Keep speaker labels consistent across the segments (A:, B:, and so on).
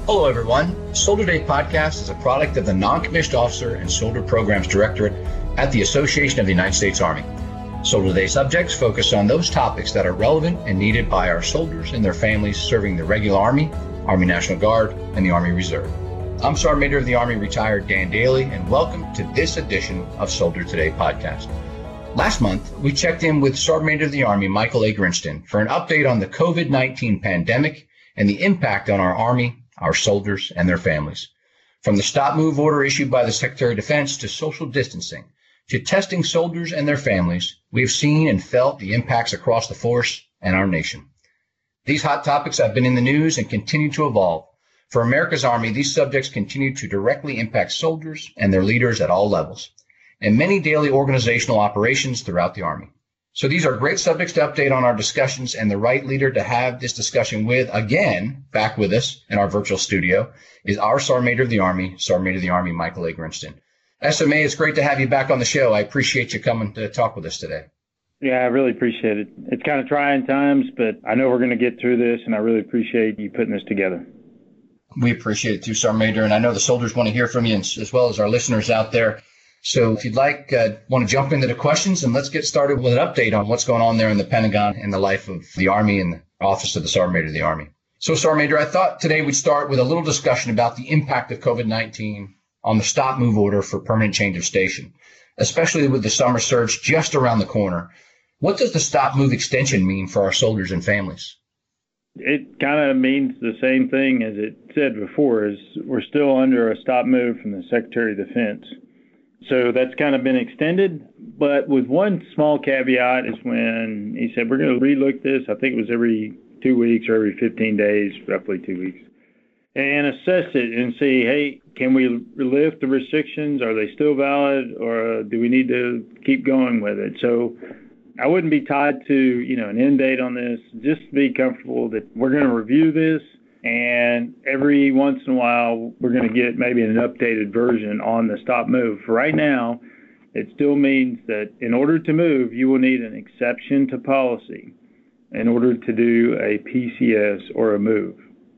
A: Hello, everyone. Soldier Day Podcast is a product of the Non-Commissioned Officer and Soldier Programs Directorate at the Association of the United States Army. Soldier Day subjects focus on those topics that are relevant and needed by our soldiers and their families serving the regular Army, Army National Guard, and the Army Reserve. I'm Sergeant Major of the Army retired Dan Daly, and welcome to this edition of Soldier Today Podcast. Last month, we checked in with Sergeant Major of the Army Michael A. Grinston for an update on the COVID-19 pandemic and the impact on our Army, our soldiers, and their families. From the stop move order issued by the Secretary of Defense to social distancing to testing soldiers and their families, we have seen and felt the impacts across the force and our nation. These hot topics have been in the news and continue to evolve. For America's Army, these subjects continue to directly impact soldiers and their leaders at all levels, and many daily organizational operations throughout the Army. So these are great subjects to update on our discussions, and the right leader to have this discussion with, again, back with us in our virtual studio, is our Sergeant Major of the Army, Michael A. Grinston. SMA, it's great to have you back on the show. I appreciate you coming to talk with us today.
B: Yeah, I really appreciate it. It's kind of trying times, but I know we're going to get through this, and I really appreciate you putting this together.
A: We appreciate it too, Sergeant Major, and I know the soldiers want to hear from you as well as our listeners out there. So if you'd like, want to jump into the questions, and let's get started with an update on what's going on there in the Pentagon and the life of the Army and the Office of the Sergeant Major of the Army. So, Sergeant Major, I thought today we'd start with a little discussion about the impact of COVID-19 on the stop move order for permanent change of station, especially with the summer surge just around the corner. What does the stop move extension mean for our soldiers and families?
B: It kind of means the same thing as it said before, is we're still under a stop move from the Secretary of Defense. So that's kind of been extended, but with one small caveat is when he said, we're going to relook this. I think it was every 2 weeks or every 15 days, roughly 2 weeks, and assess it and see, hey, can we lift the restrictions? Are they still valid, or do we need to keep going with it? So I wouldn't be tied to, an end date on this. Just be comfortable that we're going to review this, and every once in a while, we're going to get maybe an updated version on the stop move. For right now, it still means that in order to move, you will need an exception to policy in order to do a PCS or a move.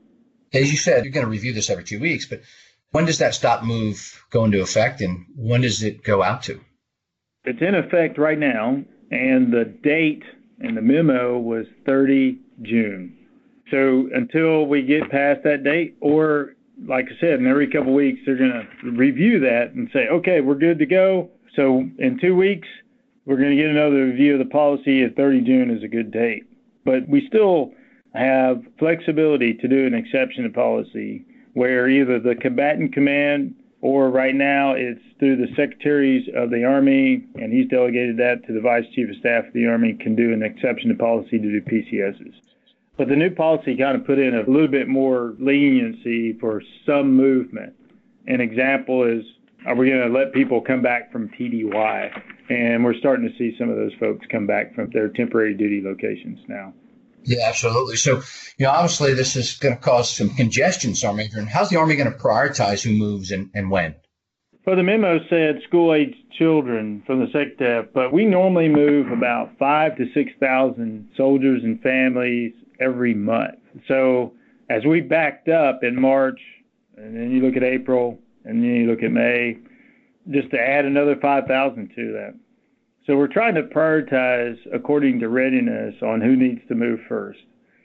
A: As you said, you're going to review this every 2 weeks, but when does that stop move go into effect, and when does it go out to?
B: It's in effect right now, and the date in the memo was 30 June. So until we get past that date, or like I said, in every couple of weeks, they're going to review that and say, okay, we're good to go. So in 2 weeks, we're going to get another review of the policy at 30 June is a good date. But we still have flexibility to do an exception to policy where either the combatant command or right now it's through the secretaries of the Army, and he's delegated that to the Vice Chief of Staff of the Army, can do an exception to policy to do PCSs. But the new policy kind of put in a little bit more leniency for some movement. An example is, are we going to let people come back from TDY? And we're starting to see some of those folks come back from their temporary duty locations now.
A: Yeah, absolutely. So, obviously this is going to cause some congestion, Sergeant Major. And how's the Army going to prioritize who moves and when?
B: Well, the memo said school-age children from the SecDef, but we normally move about 5,000 to 6,000 soldiers and families every month. So as we backed up in March, and then you look at April, and then you look at May, just to add another 5,000 to that. So we're trying to prioritize according to readiness on who needs to move first.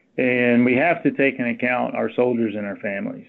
B: And we have to take into account our soldiers and our families.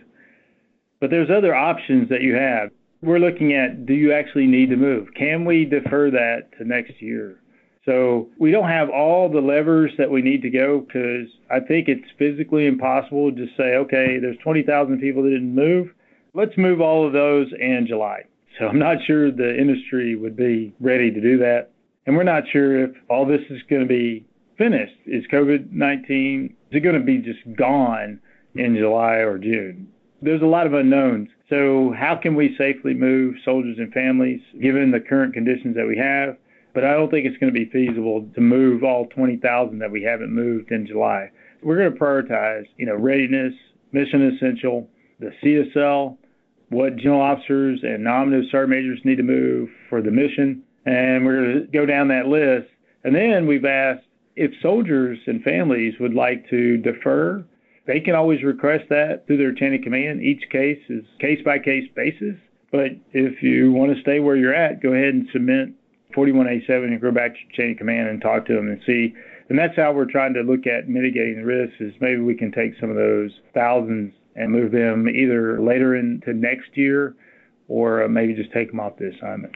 B: But there's other options that you have. We're looking at, do you actually need to move? Can we defer that to next year? So we don't have all the levers that we need to go, because I think it's physically impossible to just say, okay, there's 20,000 people that didn't move. Let's move all of those in July. So I'm not sure the industry would be ready to do that. And we're not sure if all this is going to be finished. Is COVID-19, is it going to be just gone in July or June? There's a lot of unknowns. So how can we safely move soldiers and families given the current conditions that we have? But I don't think it's going to be feasible to move all 20,000 that we haven't moved in July. We're going to prioritize, readiness, mission essential, the CSL, what general officers and nominative sergeant majors need to move for the mission. And we're going to go down that list. And then we've asked if soldiers and families would like to defer They can always request that through their chain of command. Each case is case-by-case basis. But if you want to stay where you're at, go ahead and submit 41A7 and go back to your chain of command and talk to them and see. And that's how we're trying to look at mitigating the risks, is maybe we can take some of those thousands and move them either later into next year or maybe just take them off the assignment.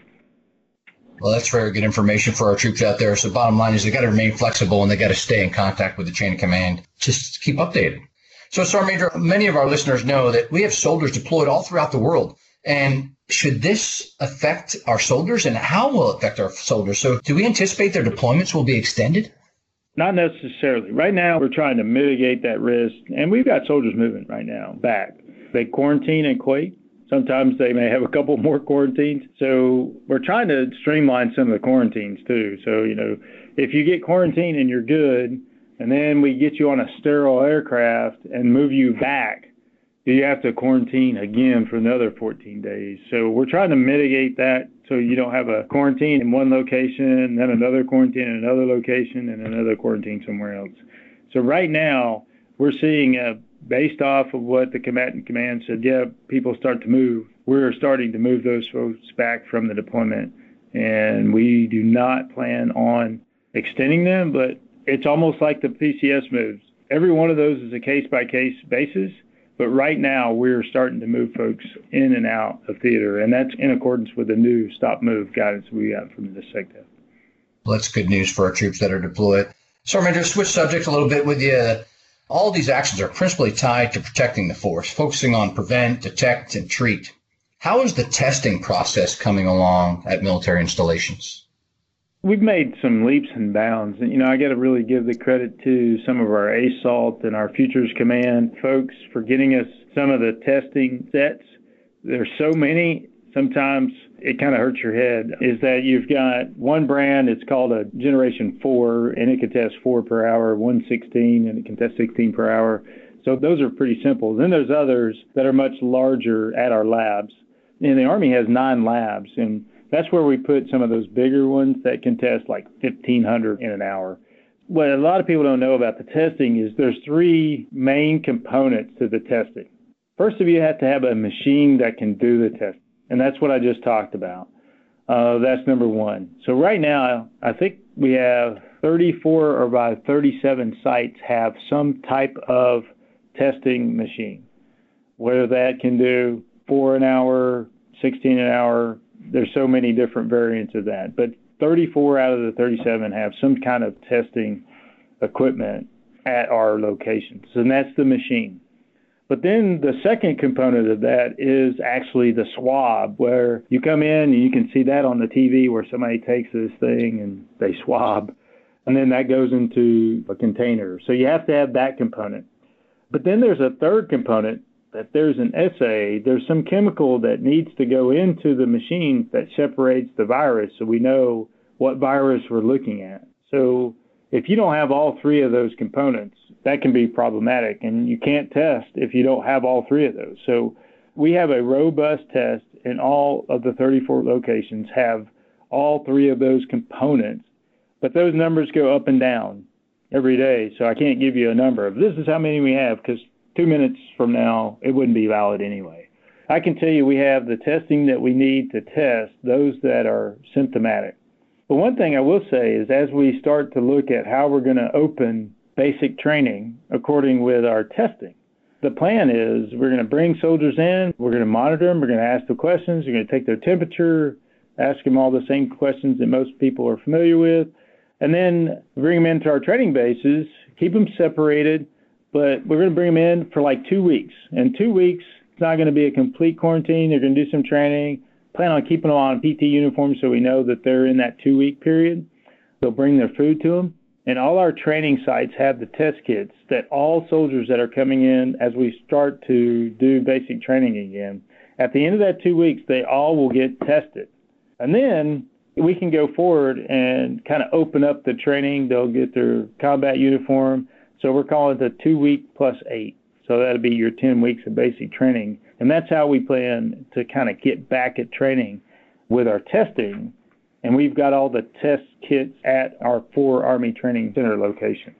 A: Well, that's very good information for our troops out there. So bottom line is they got to remain flexible and they got to stay in contact with the chain of command. Just keep updated. So Sergeant Major, many of our listeners know that we have soldiers deployed all throughout the world. And should this affect our soldiers, and how will it affect our soldiers? So do we anticipate their deployments will be extended?
B: Not necessarily. Right now, we're trying to mitigate that risk, and we've got soldiers moving right now back. They quarantine in Kuwait. Sometimes they may have a couple more quarantines. So we're trying to streamline some of the quarantines too. So, if you get quarantined and you're good, and then we get you on a sterile aircraft and move you back, you have to quarantine again for another 14 days. So we're trying to mitigate that so you don't have a quarantine in one location, then another quarantine in another location, and another quarantine somewhere else. So right now, we're seeing, based off of what the combatant command said, people start to move. We're starting to move those folks back from the deployment. And we do not plan on extending them, but it's almost like the PCS moves. Every one of those is a case-by-case basis. But right now, we're starting to move folks in and out of theater, and that's in accordance with the new stop-move guidance we got from the SecDef.
A: Well, that's good news for our troops that are deployed. Sergeant Major, switch subjects a little bit with you. All these actions are principally tied to protecting the force, focusing on prevent, detect, and treat. How is the testing process coming along at military installations?
B: We've made some leaps and bounds. And, I got to really give the credit to some of our ASALT and our Futures Command folks for getting us some of the testing sets. There's so many, sometimes it kind of hurts your head, is that you've got one brand, it's called a Generation 4, and it can test 4 per hour, 116, and it can test 16 per hour. So those are pretty simple. Then there's others that are much larger at our labs. And the Army has 9 labs, and that's where we put some of those bigger ones that can test like 1,500 in an hour. What a lot of people don't know about the testing is there's 3 main components to the testing. First of all, you have to have a machine that can do the testing, and that's what I just talked about. That's number one. So right now, I think we have 34 or about 37 sites have some type of testing machine, whether that can do 4 an hour, 16 an hour. There's so many different variants of that. But 34 out of the 37 have some kind of testing equipment at our locations, and that's the machine. But then the second component of that is actually the swab, where you come in and you can see that on the TV where somebody takes this thing and they swab, and then that goes into a container. So you have to have that component. But then there's a third component, that there's an assay, there's some chemical that needs to go into the machine that separates the virus so we know what virus we're looking at. So if you don't have all 3 of those components, that can be problematic, and you can't test if you don't have all 3 of those. So we have a robust test, and all of the 34 locations have all 3 of those components, but those numbers go up and down every day. So I can't give you a number of this is how many we have, because 2 minutes from now, it wouldn't be valid anyway. I can tell you we have the testing that we need to test those that are symptomatic. But one thing I will say is as we start to look at how we're going to open basic training according with our testing, the plan is we're going to bring soldiers in, we're going to monitor them, we're going to ask the questions, we're going to take their temperature, ask them all the same questions that most people are familiar with, and then bring them into our training bases, keep them separated, but we're going to bring them in for like 2 weeks. And 2 weeks, it's not going to be a complete quarantine. They're going to do some training, plan on keeping them on PT uniforms so we know that they're in that 2-week period. They'll bring their food to them. And all our training sites have the test kits that all soldiers that are coming in as we start to do basic training again, at the end of that 2 weeks, they all will get tested. And then we can go forward and kind of open up the training. They'll get their combat uniform. So we're calling it the 2 week plus 8. So that'll be your 10 weeks of basic training. And that's how we plan to kind of get back at training with our testing. And we've got all the test kits at our 4 Army Training Center locations.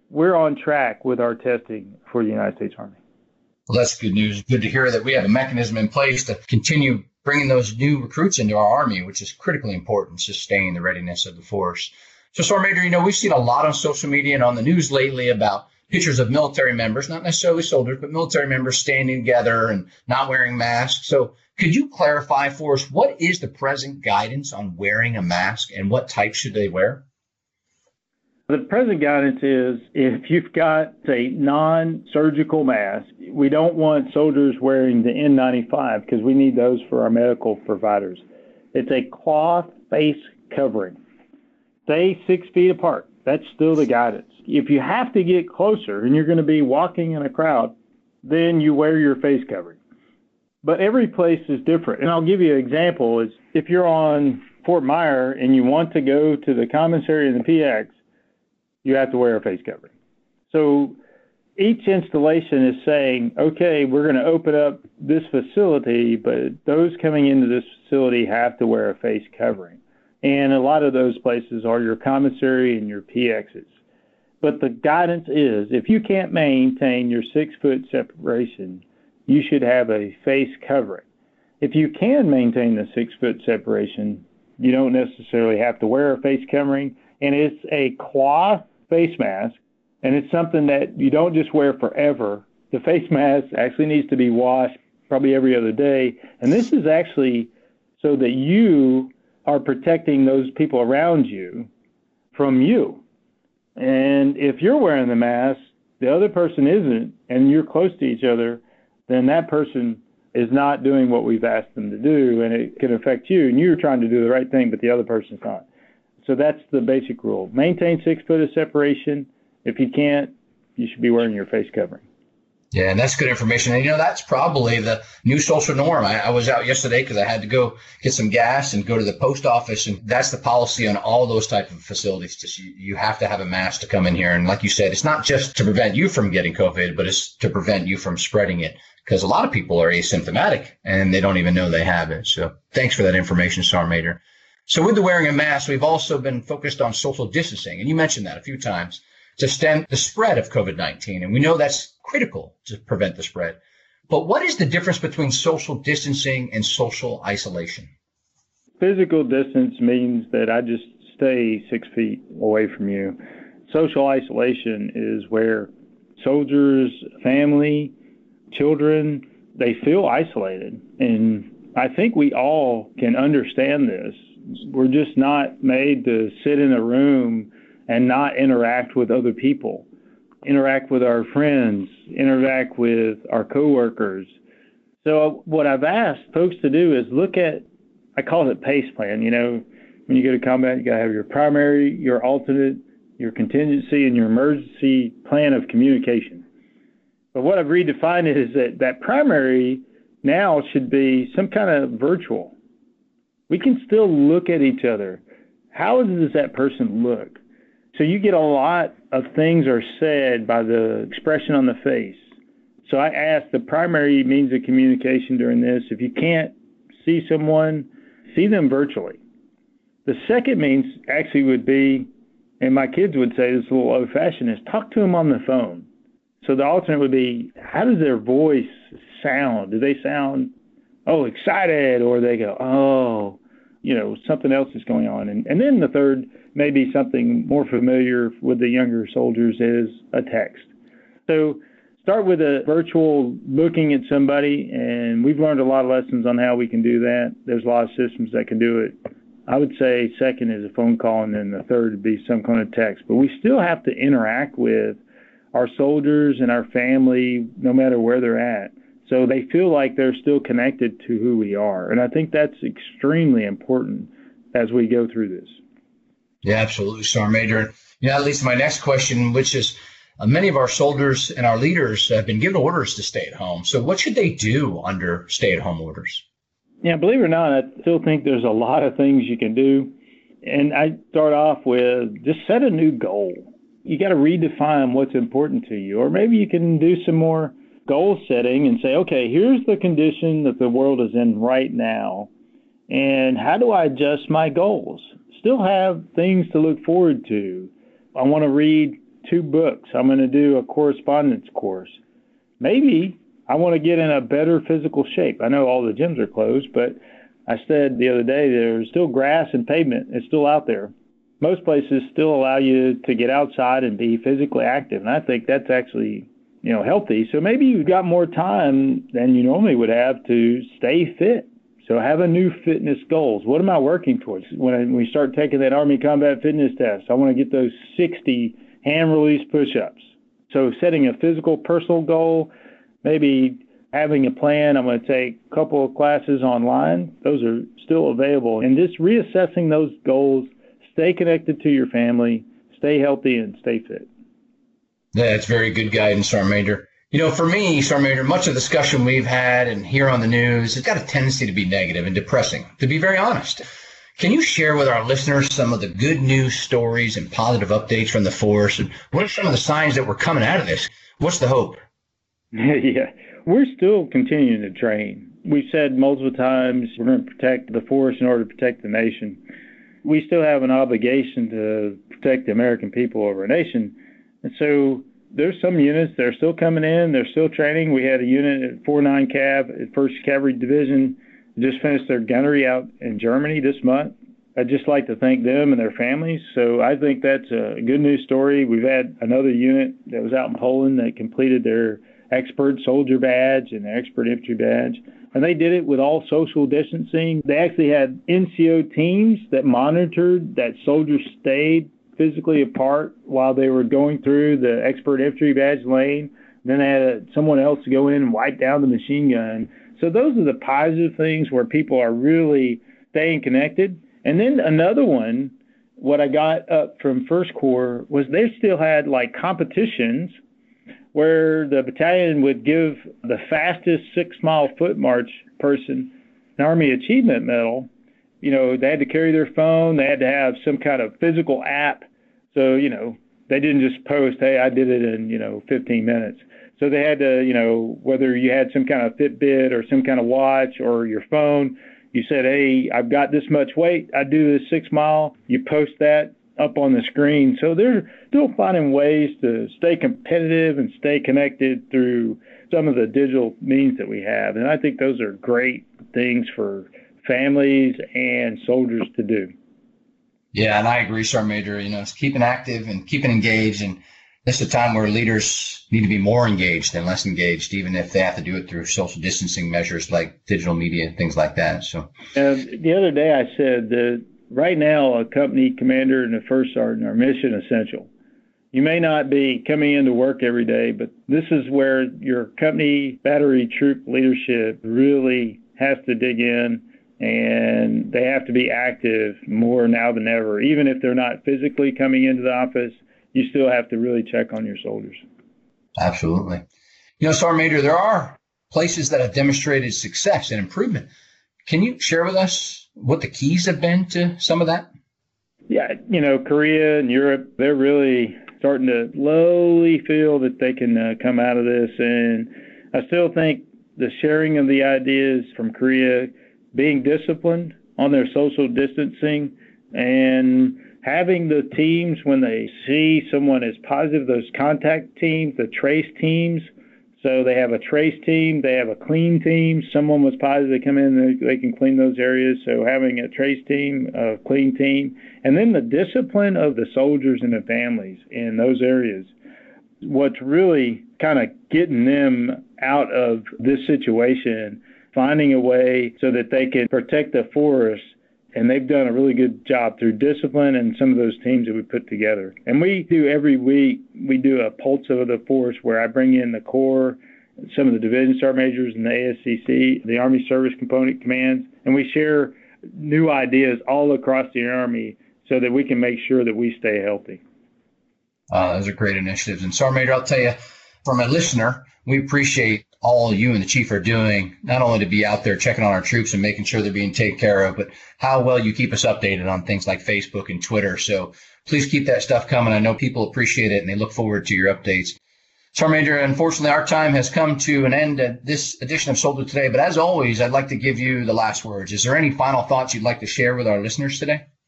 B: we're on track with our testing for the United States Army.
A: Well, that's good news. Good to hear that we have a mechanism in place to continue bringing those new recruits into our Army, which is critically important, sustaining the readiness of the force. So, Sergeant Major, we've seen a lot on social media and on the news lately about pictures of military members, not necessarily soldiers, but military members standing together and not wearing masks. So could you clarify for us, what is the present guidance on wearing a mask and what type should they wear?
B: The present guidance is if you've got a non-surgical mask, we don't want soldiers wearing the N95 because we need those for our medical providers. It's a cloth face covering. Stay 6 feet apart. That's still the guidance. If you have to get closer and you're going to be walking in a crowd, then you wear your face covering. But every place is different. And I'll give you an example. Is if you're on Fort Myer and you want to go to the commissary and the PX, you have to wear a face covering. So each installation is saying, okay, we're going to open up this facility, but those coming into this facility have to wear a face covering. And a lot of those places are your commissary and your PXs. But the guidance is if you can't maintain your 6 foot separation, you should have a face covering. If you can maintain the 6 foot separation, you don't necessarily have to wear a face covering. And it's a cloth face mask, and it's something that you don't just wear forever. The face mask actually needs to be washed probably every other day. And this is actually so that you are protecting those people around you from you. And if you're wearing the mask, the other person isn't, and you're close to each other, then that person is not doing what we've asked them to do, and it can affect you. And you're trying to do the right thing, but the other person's not. So that's the basic rule. Maintain 6 foot of separation. If you can't, you should be wearing your face covering.
A: Yeah, and that's good information. And, that's probably the new social norm. I was out yesterday because I had to go get some gas and go to the post office. And that's the policy on all those type of facilities. Just you have to have a mask to come in here. And like you said, it's not just to prevent you from getting COVID, but it's to prevent you from spreading it. Because a lot of people are asymptomatic and they don't even know they have it. So thanks for that information, Sergeant Major. So with the wearing a mask, we've also been focused on social distancing. And you mentioned that a few times to stem the spread of COVID-19. And we know that's critical to prevent the spread. But what is the difference between social distancing and social isolation?
B: Physical distance means that I just stay 6 feet away from you. Social isolation is where soldiers, family, children, they feel isolated. And I think we all can understand this. We're just not made to sit in a room and not interact with other people, interact with our friends, interact with our coworkers. So what I've asked folks to do is look at, I call it PACE plan. When you go to combat, you got to have your primary, your alternate, your contingency, and your emergency plan of communication. But what I've redefined is that primary now should be some kind of virtual. We can still look at each other. How does that person look? So you get a lot of things are said by the expression on the face. So I asked the primary means of communication during this. If you can't see someone, see them virtually. The second means actually would be, and my kids would say this is a little old-fashioned, is talk to them on the phone. So the alternate would be, how does their voice sound? Do they sound, excited, or they go, something else is going on? And then the third, maybe something more familiar with the younger soldiers, is a text. So start with a virtual looking at somebody, and we've learned a lot of lessons on how we can do that. There's a lot of systems that can do it. I would say second is a phone call, and then the third would be some kind of text. But we still have to interact with our soldiers and our family, no matter where they're at, so they feel like they're still connected to who we are. And I think that's extremely important as we go through this.
A: Yeah, absolutely, Sergeant Major. That leads to my next question, which is many of our soldiers and our leaders have been given orders to stay at home. So what should they do under stay-at-home orders? Yeah,
B: believe it or not, I still think there's a lot of things you can do. And I start off with just set a new goal. You got to redefine what's important to you. Or maybe you can do some more goal setting and say, okay, here's the condition that the world is in right now. And how do I adjust my goals? Still have things to look forward to. I want to read 2 books. I'm going to do a correspondence course. Maybe I want to get in a better physical shape. I know all the gyms are closed, but I said the other day there's still grass and pavement. It's still out there. Most places still allow you to get outside and be physically active, and I think that's actually, healthy. So maybe you've got more time than you normally would have to stay fit. So have a new fitness goals. What am I working towards? When we start taking that Army Combat Fitness test, I want to get those 60 hand release push-ups. So setting a physical personal goal, maybe having a plan. I'm going to take a couple of classes online. Those are still available. And just reassessing those goals, stay connected to your family, stay healthy, and stay fit.
A: That's very good guidance, Sergeant Major. For me, Sergeant Major, much of the discussion we've had and here on the news has got a tendency to be negative and depressing, to be very honest. Can you share with our listeners some of the good news stories and positive updates from the force? And what are some of the signs that we're coming out of this? What's the hope?
B: Yeah, we're still continuing to train. We've said multiple times we're going to protect the force in order to protect the nation. We still have an obligation to protect the American people of our nation. And so there's some units that are still coming in. They're still training. We had a unit at 49 Cav at 1st Cavalry Division just finished their gunnery out in Germany this month. I'd just like to thank them and their families. So I think that's a good news story. We've had another unit that was out in Poland that completed their expert soldier badge and their expert infantry badge. And they did it with all social distancing. They actually had NCO teams that monitored that soldiers stayed physically apart while they were going through the expert infantry badge lane. Then they had someone else to go in and wipe down the machine gun. So those are the positive things where people are really staying connected. And then another one, what I got up from First Corps was they still had like competitions where the battalion would give the fastest 6-mile foot march person an Army Achievement Medal. They had to carry their phone. They had to have some kind of physical app. So, they didn't just post, hey, I did it in, 15 minutes. So they had to, whether you had some kind of Fitbit or some kind of watch or your phone, you said, hey, I've got this much weight. I do this 6-mile. You post that up on the screen. So they're still finding ways to stay competitive and stay connected through some of the digital means that we have. And I think those are great things for families and soldiers to do.
A: Yeah, and I agree, Sergeant Major. It's keeping active and keeping engaged. And this is a time where leaders need to be more engaged than less engaged, even if they have to do it through social distancing measures like digital media and things like that. So
B: the other day I said that right now a company commander and a first sergeant are mission essential. You may not be coming into work every day, but this is where your company battery troop leadership really has to dig in, and they have to be active more now than ever. Even if they're not physically coming into the office, you still have to really check on your soldiers.
A: Absolutely. Sergeant Major, there are places that have demonstrated success and improvement. Can you share with us what the keys have been to some of that?
B: Yeah, Korea and Europe, they're really starting to slowly feel that they can come out of this. And I still think the sharing of the ideas from Korea, being disciplined on their social distancing, and having the teams, when they see someone is positive, those contact teams, the trace teams. So they have a trace team, they have a clean team. Someone was positive, they come in, they can clean those areas. So having a trace team, a clean team, and then the discipline of the soldiers and the families in those areas. What's really kind of getting them out of this situation, finding a way so that they can protect the forest. And they've done a really good job through discipline and some of those teams that we put together. And we do every week, we do a pulse of the force where I bring in the Corps, some of the division sergeant majors and the ASCC, the Army Service Component Commands, and we share new ideas all across the Army so that we can make sure that we stay healthy.
A: Those are great initiatives. And Sergeant Major, I'll tell you, from a listener, we appreciate all you and the chief are doing, not only to be out there checking on our troops and making sure they're being taken care of, but how well you keep us updated on things like Facebook and Twitter. So please keep that stuff coming. I know people appreciate it and they look forward to your updates. Sergeant Major, unfortunately, our time has come to an end at this edition of Soldier Today. But as always, I'd like to give you the last words. Is there any final thoughts you'd like to share with our listeners today?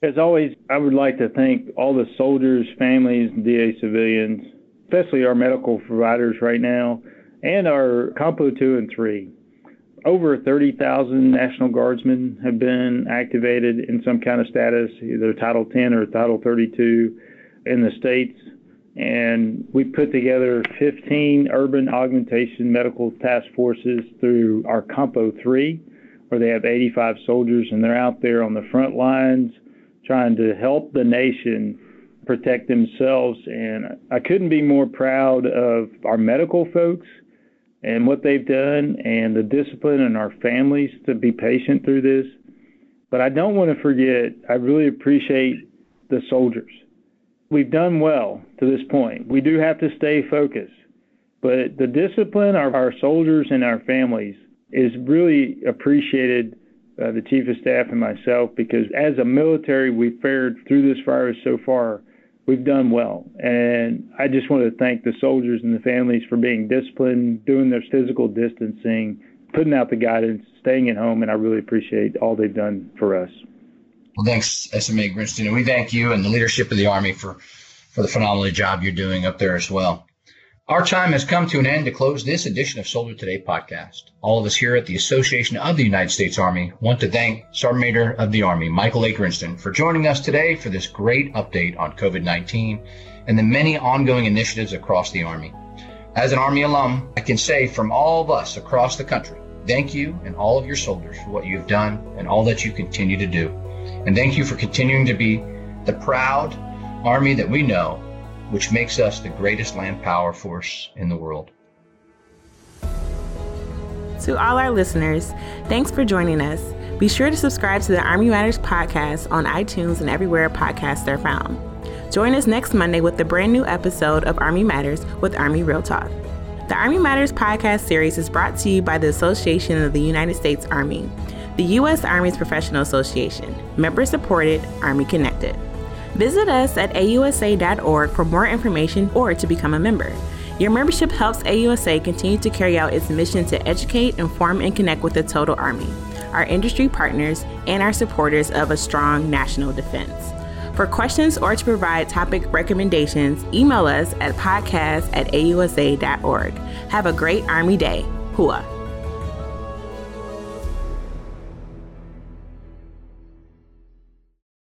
B: As always, I would like to thank all the soldiers, families, and DA civilians, especially our medical providers right now, and our Compo 2 and 3. Over 30,000 National Guardsmen have been activated in some kind of status, either Title 10 or Title 32 in the states. And we put together 15 urban augmentation medical task forces through our Compo 3, where they have 85 soldiers, and they're out there on the front lines trying to help the nation protect themselves. And I couldn't be more proud of our medical folks and what they've done, and the discipline in our families to be patient through this. But I don't want to forget, I really appreciate the soldiers. We've done well to this point. We do have to stay focused, but the discipline of our soldiers and our families is really appreciated by the Chief of Staff and myself, because as a military, we've fared through this virus so far. We've done well. And I just want to thank the soldiers and the families for being disciplined, doing their physical distancing, putting out the guidance, staying at home, and I really appreciate all they've done for us.
A: Well, thanks, SMA Grinston. And we thank you and the leadership of the Army for the phenomenal job you're doing up there as well. Our time has come to an end to close this edition of Soldier Today podcast. All of us here at the Association of the United States Army want to thank Sergeant Major of the Army, Michael A. Grinston, for joining us today for this great update on COVID-19 and the many ongoing initiatives across the Army. As an Army alum, I can say from all of us across the country, thank you and all of your soldiers for what you have done and all that you continue to do. And thank you for continuing to be the proud Army that we know, which makes us the greatest land power force in the world.
C: To all our listeners, thanks for joining us. Be sure to subscribe to the Army Matters podcast on iTunes and everywhere podcasts are found. Join us next Monday with a brand new episode of Army Matters with Army Real Talk. The Army Matters podcast series is brought to you by the Association of the United States Army, the U.S. Army's professional association, member-supported, Army-connected. Visit us at ausa.org for more information or to become a member. Your membership helps AUSA continue to carry out its mission to educate, inform, and connect with the total Army, our industry partners, and our supporters of a strong national defense. For questions or to provide topic recommendations, email us at podcast@ausa.org. Have a great Army Day. Hua.